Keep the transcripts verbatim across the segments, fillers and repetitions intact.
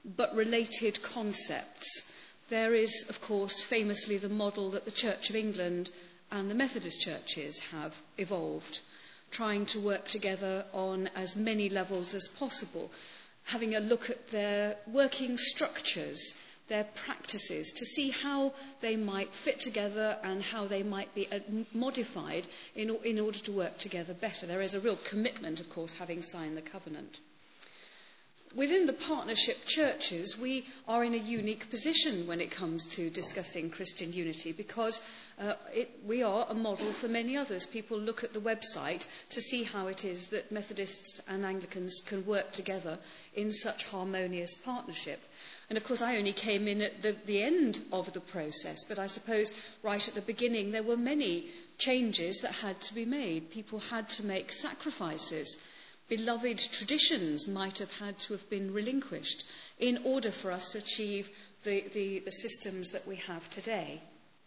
but related concepts. There is, of course, famously the model that the Church of England and the Methodist churches have evolved, trying to work together on as many levels as possible, having a look at their working structures, their practices, to see how they might fit together and how they might be modified in, in order to work together better. There is a real commitment, of course, having signed the covenant. Within the partnership churches, we are in a unique position when it comes to discussing Christian unity, because uh, it, we are a model for many others. People look at the website to see how it is that Methodists and Anglicans can work together in such harmonious partnership. And of course, I only came in at the, the end of the process, but I suppose right at the beginning there were many changes that had to be made. People had to make sacrifices. Beloved traditions might have had to have been relinquished in order for us to achieve the, the, the systems that we have today.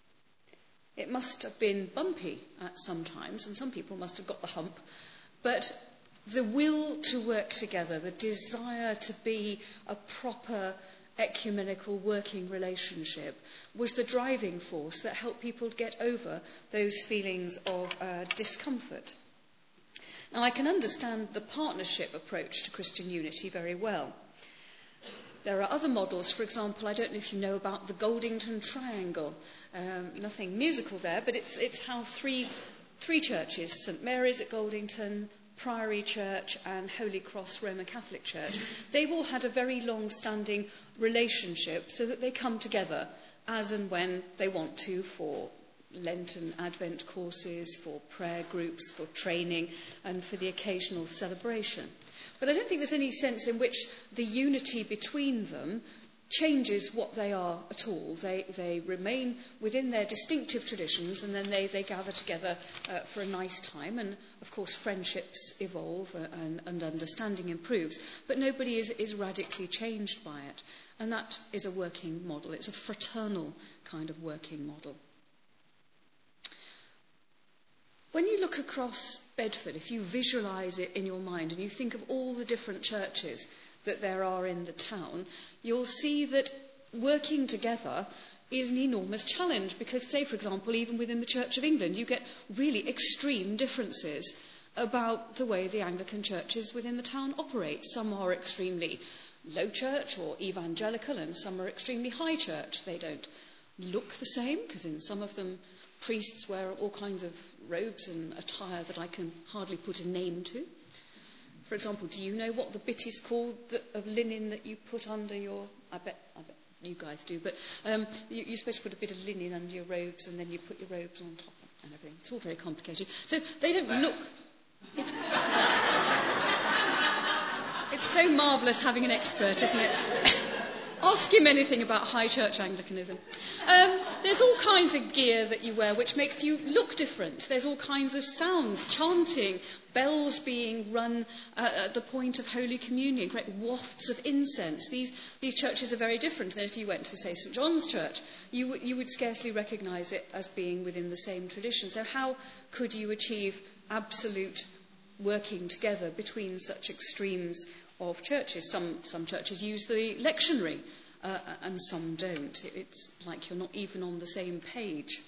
It must have been bumpy at some times, and some people must have got the hump, but the will to work together, the desire to be a proper ecumenical working relationship, was the driving force that helped people get over those feelings of uh, discomfort. Now, I can understand the partnership approach to Christian unity very well. There are other models. For example, I don't know if you know about the Goldington Triangle. Um, nothing musical there, but it's, it's how three, three churches, St Mary's at Goldington, Priory Church and Holy Cross Roman Catholic Church, they've all had a very long-standing relationship so that they come together as and when they want to for Lenten Advent courses, for prayer groups, for training, and for the occasional celebration. But I don't think there's any sense in which the unity between them changes what they are at all. They, they remain within their distinctive traditions, and then they, they gather together uh, for a nice time. And, of course, friendships evolve uh, and, and understanding improves. But nobody is, is radically changed by it. And that is a working model. It's a fraternal kind of working model. When you look across Bedford, if you visualise it in your mind and you think of all the different churches that there are in the town, you'll see that working together is an enormous challenge, because, say, for example, even within the Church of England, you get really extreme differences about the way the Anglican churches within the town operate. Some are extremely low church or evangelical, and some are extremely high church. They don't look the same, because in some of them priests wear all kinds of robes and attire that I can hardly put a name to. For example, do you know what the bit is called that, of linen that you put under your... I bet, I bet you guys do, but um, you, you're supposed to put a bit of linen under your robes, and then you put your robes on top and everything. It's all very complicated. So they don't look... It's, it's so marvellous having an expert, isn't it? Ask him anything about high church Anglicanism. Um, there's all kinds of gear that you wear which makes you look different. There's all kinds of sounds, chanting, bells being run uh, at the point of Holy Communion, great wafts of incense. These, these churches are very different. And if you went to, say, St John's Church, you, w- you would scarcely recognise it as being within the same tradition. So how could you achieve absolute working together between such extremes of churches? Some, some churches use the lectionary uh, and some don't. It's like you're not even on the same page.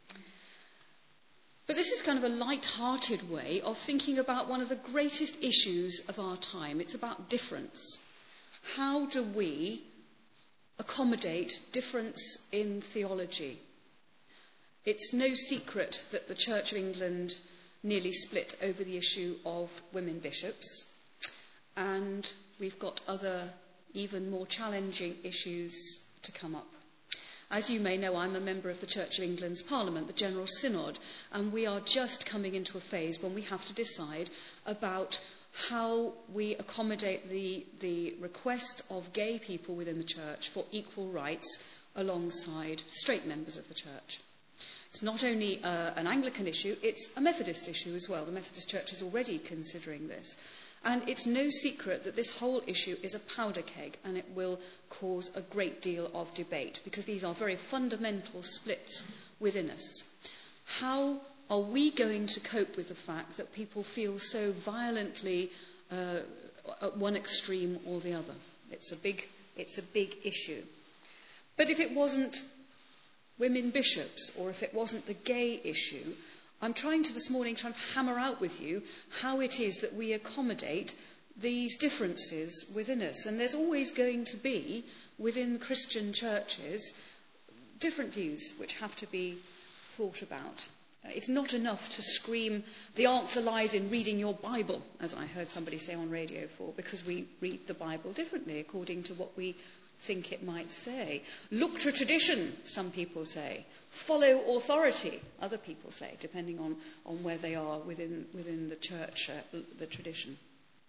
But this is kind of a light-hearted way of thinking about one of the greatest issues of our time. It's about difference. How do we accommodate difference in theology? It's no secret that the Church of England nearly split over the issue of women bishops. And we've got other, even more challenging issues to come up. As you may know, I'm a member of the Church of England's Parliament, the General Synod, and we are just coming into a phase when we have to decide about how we accommodate the, the request of gay people within the Church for equal rights alongside straight members of the Church. It's not only uh, an Anglican issue, it's a Methodist issue as well. The Methodist Church is already considering this. And it's no secret that this whole issue is a powder keg, and it will cause a great deal of debate, because these are very fundamental splits within us. How are we going to cope with the fact that people feel so violently uh, at one extreme or the other? It's a big It's a big issue. But if it wasn't women bishops, or if it wasn't the gay issue, I'm trying to this morning try and hammer out with you how it is that we accommodate these differences within us. And there's always going to be, within Christian churches, different views which have to be thought about. It's not enough to scream, the answer lies in reading your Bible, as I heard somebody say on radio for, because we read the Bible differently according to what we think it might say. Look to tradition, some people say. Follow authority, other people say, depending on, on where they are within, within the church, uh, the tradition.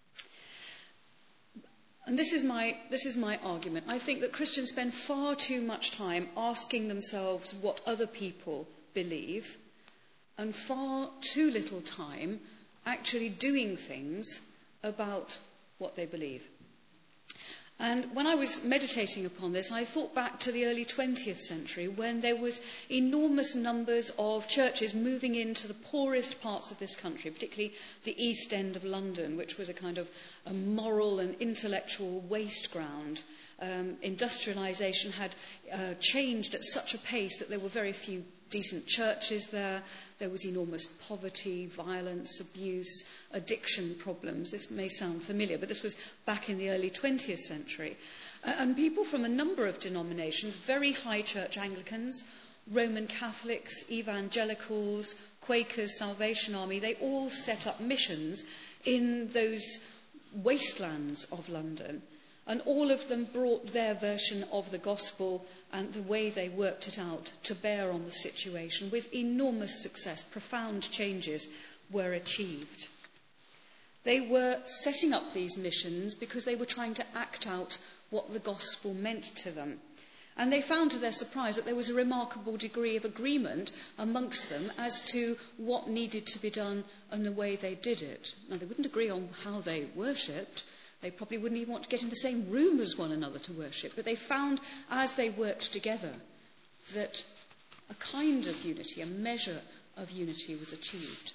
And this is my this is my argument. I think that Christians spend far too much time asking themselves what other people believe, and far too little time actually doing things about what they believe. And when I was meditating upon this, I thought back to the early twentieth century when there was enormous numbers of churches moving into the poorest parts of this country, particularly the East End of London, which was a kind of a moral and intellectual waste ground. Um, industrialisation had uh, changed at such a pace that there were very few decent churches there. There was enormous poverty, violence, abuse, addiction problems. This may sound familiar, but this was back in the early twentieth century. Uh, and people from a number of denominations, very high church Anglicans, Roman Catholics, evangelicals, Quakers, Salvation Army, they all set up missions in those wastelands of London. And all of them brought their version of the gospel and the way they worked it out to bear on the situation with enormous success. Profound changes were achieved. They were setting up these missions because they were trying to act out what the gospel meant to them. And they found to their surprise that there was a remarkable degree of agreement amongst them as to what needed to be done and the way they did it. Now, they wouldn't agree on how they worshipped. They probably wouldn't even want to get in the same room as one another to worship. But they found, as they worked together, that a kind of unity, a measure of unity was achieved.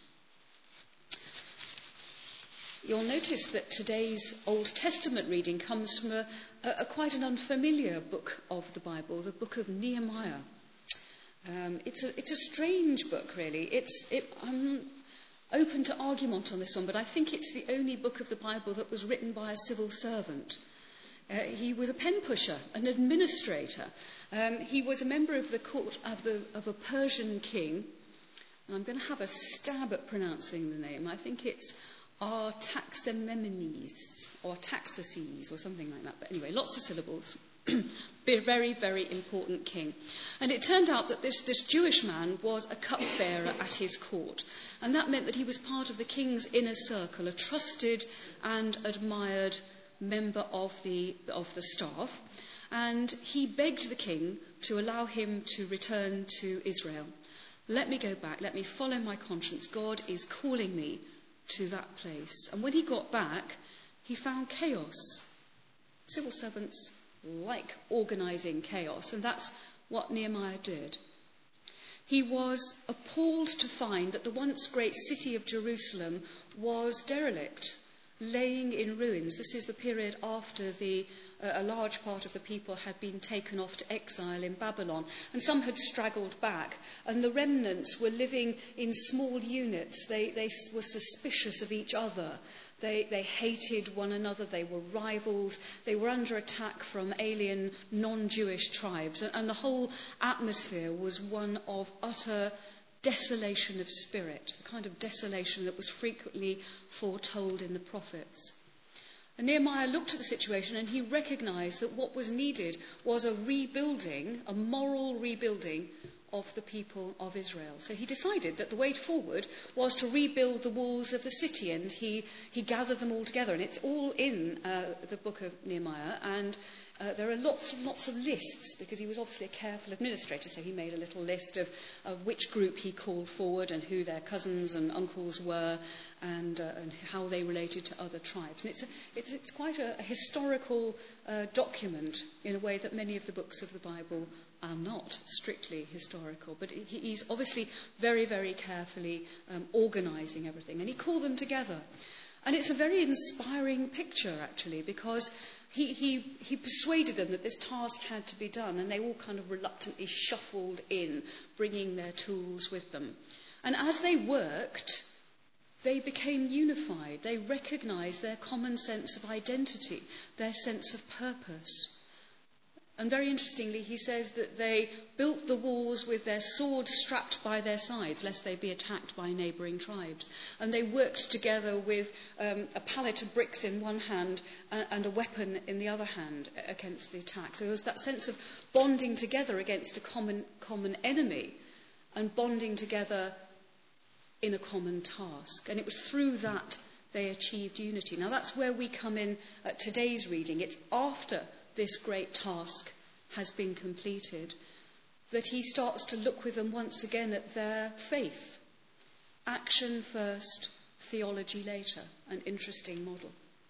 You'll notice that today's Old Testament reading comes from a, a, a quite an unfamiliar book of the Bible, the book of Nehemiah. Um, it's, a, it's a strange book, really. It's, it, I'm open to argument on this one, but I think it's the only book of the Bible that was written by a civil servant. Uh, he was a pen pusher, an administrator. Um, he was a member of the court of, the, of a Persian king. And I'm going to have a stab at pronouncing the name. I think it's Artaxerxes or Taxaces or something like that. But anyway, lots of syllables. Be a very, very important king. And it turned out that this, this Jewish man was a cupbearer at his court. And that meant that he was part of the king's inner circle, a trusted and admired member of the, of the staff. And he begged the king to allow him to return to Israel. Let me go back. Let me follow my conscience. God is calling me to that place. And when he got back, he found chaos. Civil servants like organising chaos, and that's what Nehemiah did. He was appalled to find that the once great city of Jerusalem was derelict, laying in ruins. This is the period after the uh, a large part of the people had been taken off to exile in Babylon, and some had straggled back, and the remnants were living in small units. They, they were suspicious of each other. They, they hated one another. They were rivals. They were under attack from alien non-Jewish tribes, and, and the whole atmosphere was one of utter desolation of spirit, the kind of desolation that was frequently foretold in the prophets. And Nehemiah looked at the situation and he recognised that what was needed was a rebuilding, a moral rebuilding of the people of Israel. So he decided that the way forward was to rebuild the walls of the city, and he, he gathered them all together. And it's all in uh, the book of Nehemiah, and Uh, there are lots and lots of lists, because he was obviously a careful administrator, so he made a little list of, of which group he called forward and who their cousins and uncles were, and, uh, and how they related to other tribes. And it's, a, it's, it's quite a, a historical uh, document in a way that many of the books of the Bible are not strictly historical. But he, he's obviously very, very carefully um, organising everything. And he called them together. And it's a very inspiring picture, actually, because he, he, he persuaded them that this task had to be done, and they all kind of reluctantly shuffled in, bringing their tools with them. And as they worked, they became unified. They recognized their common sense of identity, their sense of purpose. And very interestingly, he says that they built the walls with their swords strapped by their sides, lest they be attacked by neighbouring tribes. And they worked together with um, a pallet of bricks in one hand uh, and a weapon in the other hand against the attack. So there was that sense of bonding together against a common, common enemy and bonding together in a common task. And it was through that they achieved unity. Now that's where we come in at today's reading. It's after this great task has been completed that he starts to look with them once again at their faith. Action first, theology later. An interesting model.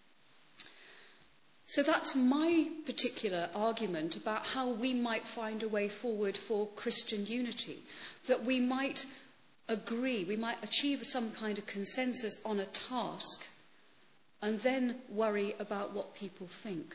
So that's my particular argument about how we might find a way forward for Christian unity. That we might agree, we might achieve some kind of consensus on a task and then worry about what people think.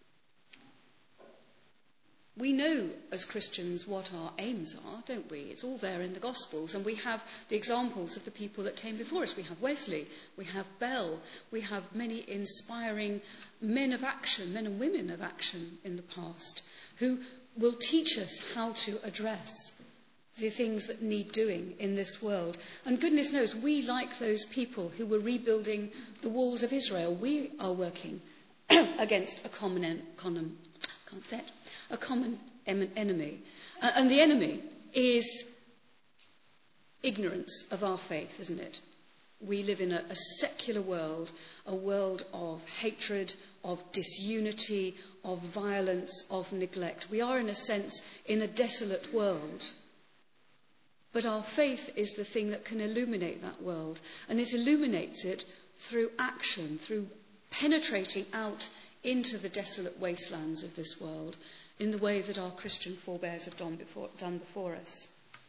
We know as Christians what our aims are, don't we? It's all there in the Gospels, and we have the examples of the people that came before us. We have Wesley, we have Bell, we have many inspiring men of action, men and women of action in the past, who will teach us how to address the things that need doing in this world. And goodness knows, we, like those people who were rebuilding the walls of Israel, we are working against a common, en- common can't say it, a common em- enemy. Uh, and the enemy is ignorance of our faith, isn't it? We live in a, a secular world, a world of hatred, of disunity, of violence, of neglect. We are, in a sense, in a desolate world. But our faith is the thing that can illuminate that world. And it illuminates it through action, through penetrating out into the desolate wastelands of this world in the way that our Christian forebears have done before, done before us.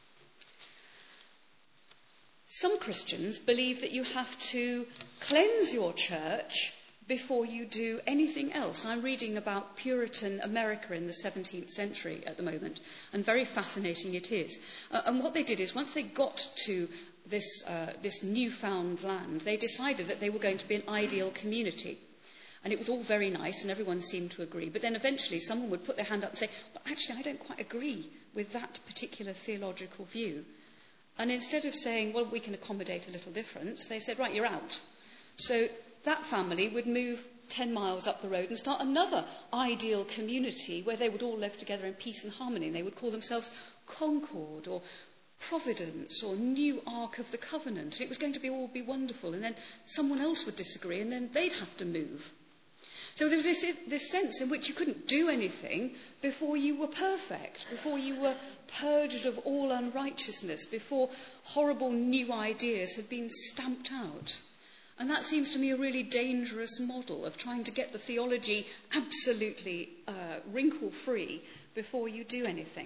Some Christians believe that you have to cleanse your church before you do anything else. I'm reading about Puritan America in the seventeenth century at the moment, and very fascinating it is. Uh, and what they did is, once they got to this, uh, this newfound land, they decided that they were going to be an ideal community. And it was all very nice, and everyone seemed to agree. But then eventually someone would put their hand up and say, well, actually, I don't quite agree with that particular theological view. And instead of saying, well, we can accommodate a little difference, they said, right, you're out. So that family would move ten miles up the road and start another ideal community where they would all live together in peace and harmony. And they would call themselves Concord or Providence or New Ark of the Covenant. It was going to be all be wonderful. And then someone else would disagree, and then they'd have to move. So there was this, this sense in which you couldn't do anything before you were perfect, before you were purged of all unrighteousness, before horrible new ideas had been stamped out. And that seems to me a really dangerous model of trying to get the theology absolutely uh, wrinkle-free before you do anything.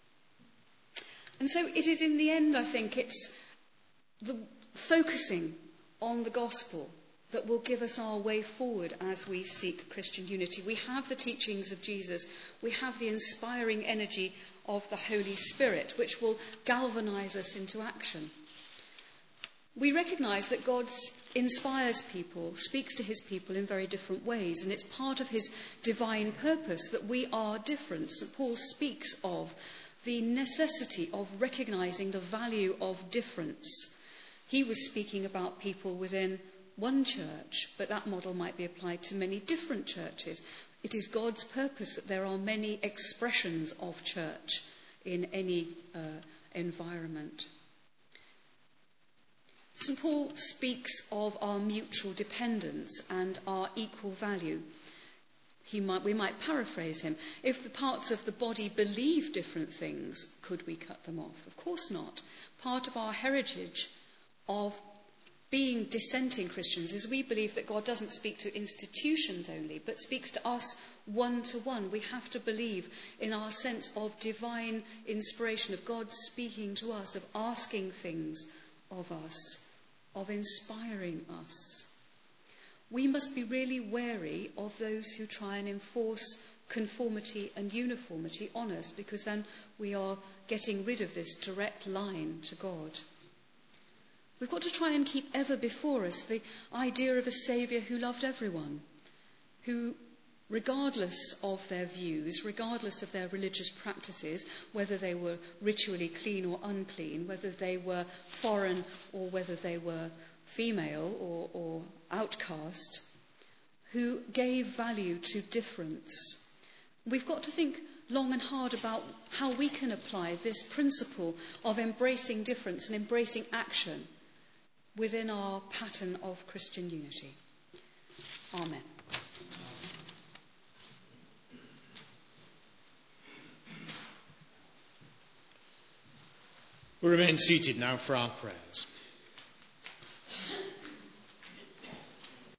And so it is, in the end, I think, it's the focusing on the gospel that will give us our way forward as we seek Christian unity. We have the teachings of Jesus. We have the inspiring energy of the Holy Spirit, which will galvanise us into action. We recognise that God inspires people, speaks to his people in very different ways, and it's part of his divine purpose that we are different. Saint Paul speaks of the necessity of recognising the value of difference. He was speaking about people within one church, but that model might be applied to many different churches. It is God's purpose that there are many expressions of church in any uh, environment. Saint Paul speaks of our mutual dependence and our equal value. He might, we might paraphrase him. If the parts of the body believe different things, could we cut them off? Of course not. Part of our heritage of being dissenting Christians is we believe that God doesn't speak to institutions only, but speaks to us one to one. We have to believe in our sense of divine inspiration, of God speaking to us, of asking things of us, of inspiring us. we must be really wary of those who try and enforce conformity and uniformity on us, because then we are getting rid of this direct line to God. We've got to try and keep ever before us the idea of a Saviour who loved everyone, who, regardless of their views, regardless of their religious practices, whether they were ritually clean or unclean, whether they were foreign or whether they were female or, or outcast, who gave value to difference. We've got to think long and hard about how we can apply this principle of embracing difference and embracing action within our pattern of Christian unity. Amen. We remain seated now for our prayers.